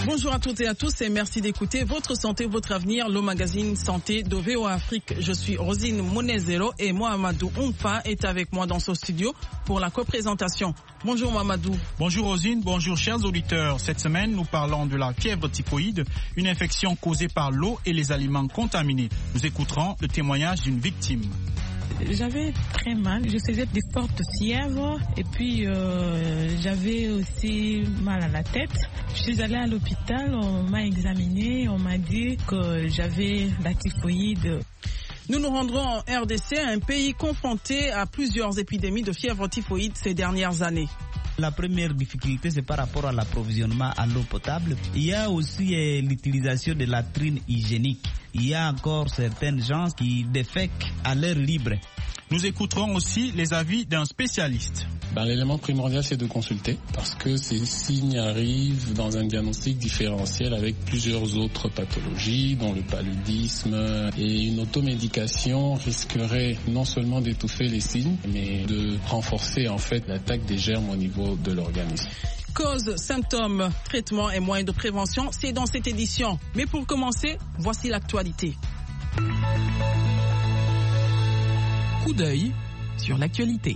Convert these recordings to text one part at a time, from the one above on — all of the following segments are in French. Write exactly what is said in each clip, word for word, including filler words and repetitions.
Bonjour à toutes et à tous et merci d'écouter Votre Santé, Votre Avenir, le magazine Santé de V O A Afrique. Je suis Rosine Monezero et Mohamedou Oumfa est avec moi dans ce studio pour la coprésentation. Bonjour Mohamedou. Bonjour Rosine, bonjour chers auditeurs. Cette semaine, nous parlons de la fièvre typhoïde, une infection causée par l'eau et les aliments contaminés. Nous écouterons le témoignage d'une victime. J'avais très mal, je faisais des fortes fièvres et puis euh, j'avais aussi mal à la tête. Je suis allée à l'hôpital, on m'a examiné, on m'a dit que j'avais la typhoïde. Nous nous rendrons en R D C, un pays confronté à plusieurs épidémies de fièvre typhoïde ces dernières années. La première difficulté, c'est par rapport à l'approvisionnement en eau potable. Il y a aussi euh, l'utilisation de la latrine hygiénique. Il y a encore certaines gens qui défèquent à l'air libre. Nous écouterons aussi les avis d'un spécialiste. Ben, l'élément primordial, c'est de consulter parce que ces signes arrivent dans un diagnostic différentiel avec plusieurs autres pathologies, dont le paludisme, et une automédication risquerait non seulement d'étouffer les signes, mais de renforcer en fait l'attaque des germes au niveau de l'organisme. Causes, symptômes, traitements et moyens de prévention, c'est dans cette édition. Mais pour commencer, voici l'actualité. Coup d'œil sur l'actualité.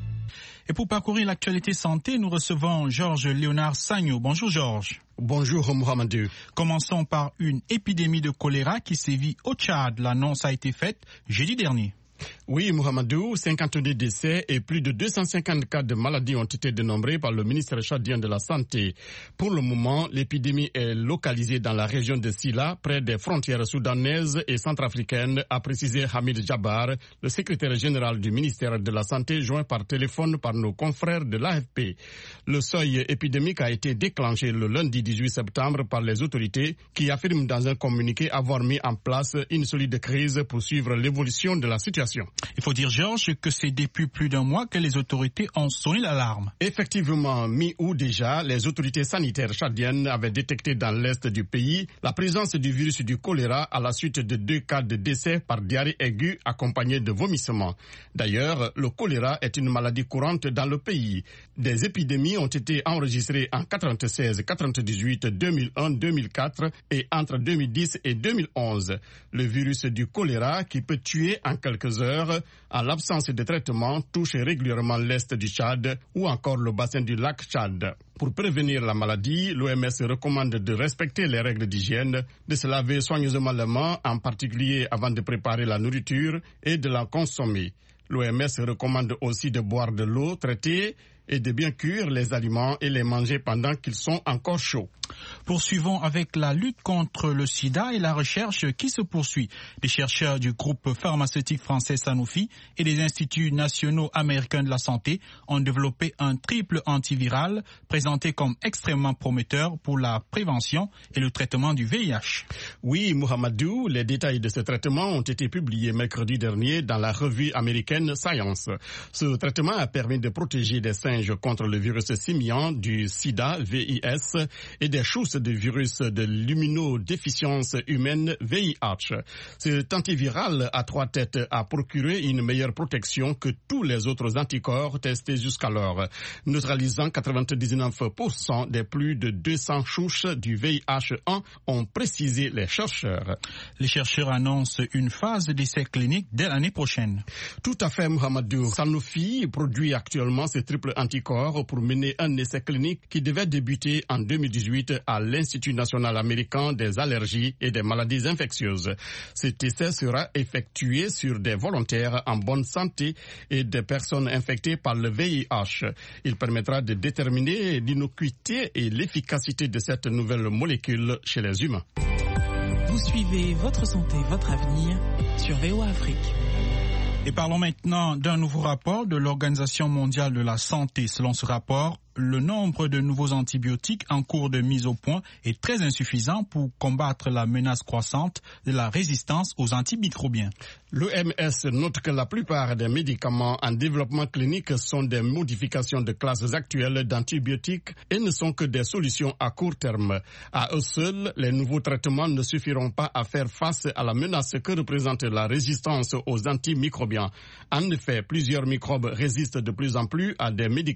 Et pour parcourir l'actualité santé, nous recevons Georges Léonard Sagno. Bonjour Georges. Bonjour Mohamedou. Commençons par une épidémie de choléra qui sévit au Tchad. L'annonce a été faite jeudi dernier. Oui, Mohamedou, cinquante-deux décès et plus de deux cent cinquante cas de maladies ont été dénombrés par le ministère tchadien de la Santé. Pour le moment, l'épidémie est localisée dans la région de Sila, près des frontières soudanaises et centrafricaines, a précisé Hamid Jabbar, le secrétaire général du ministère de la Santé, joint par téléphone par nos confrères de l'A F P. Le seuil épidémique a été déclenché le lundi dix-huit septembre par les autorités qui affirment dans un communiqué avoir mis en place une solide crise pour suivre l'évolution de la situation. Il faut dire, Georges, que c'est depuis plus d'un mois que les autorités ont sonné l'alarme. Effectivement, mi-août déjà, les autorités sanitaires tchadiennes avaient détecté dans l'est du pays la présence du virus du choléra à la suite de deux cas de décès par diarrhée aiguë accompagnée de vomissements. D'ailleurs, le choléra est une maladie courante dans le pays. Des épidémies ont été enregistrées en quatre-vingt-seize, quatre-vingt-dix-huit, deux mille un, deux mille quatre et entre deux mille dix et deux mille onze. Le virus du choléra, qui peut tuer en quelques heures, en l'absence de traitement, touche régulièrement l'est du Tchad ou encore le bassin du lac Tchad. Pour prévenir la maladie, l'O M S recommande de respecter les règles d'hygiène, de se laver soigneusement les mains, en particulier avant de préparer la nourriture et de la consommer. L'O M S recommande aussi de boire de l'eau traitée et de bien cuire les aliments et les manger pendant qu'ils sont encore chauds. Poursuivons avec la lutte contre le sida et la recherche qui se poursuit. Des chercheurs du groupe pharmaceutique français Sanofi et des instituts nationaux américains de la santé ont développé un triple antiviral présenté comme extrêmement prometteur pour la prévention et le traitement du V I H. Oui, Mohamedou, les détails de ce traitement ont été publiés mercredi dernier dans la revue américaine Science. Ce traitement a permis de protéger des singes contre le virus simian du sida, V I S, et des chousses de virus de l'immunodéficience humaine, V I H. Cet antiviral à trois têtes a procuré une meilleure protection que tous les autres anticorps testés jusqu'alors, neutralisant quatre-vingt-dix-neuf pour cent des plus de deux cents souches du V I H un, ont précisé les chercheurs. Les chercheurs annoncent une phase d'essai clinique dès l'année prochaine. Tout à fait, Mohamedou. Sanofi produit actuellement ce triple anticorps pour mener un essai clinique qui devait débuter en deux mille dix-huit à l'Institut national américain des allergies et des maladies infectieuses. Cet essai sera effectué sur des volontaires en bonne santé et des personnes infectées par le V I H. Il permettra de déterminer l'innocuité et l'efficacité de cette nouvelle molécule chez les humains. Vous suivez Votre Santé, Votre Avenir sur V O A Afrique. Et parlons maintenant d'un nouveau rapport de l'Organisation mondiale de la santé. Selon ce rapport, le nombre de nouveaux antibiotiques en cours de mise au point est très insuffisant pour combattre la menace croissante de la résistance aux antimicrobiens. L'O M S note que la plupart des médicaments en développement clinique sont des modifications de classes actuelles d'antibiotiques et ne sont que des solutions à court terme. À eux seuls, les nouveaux traitements ne suffiront pas à faire face à la menace que représente la résistance aux antimicrobiens. En effet, plusieurs microbes résistent de plus en plus à des médicaments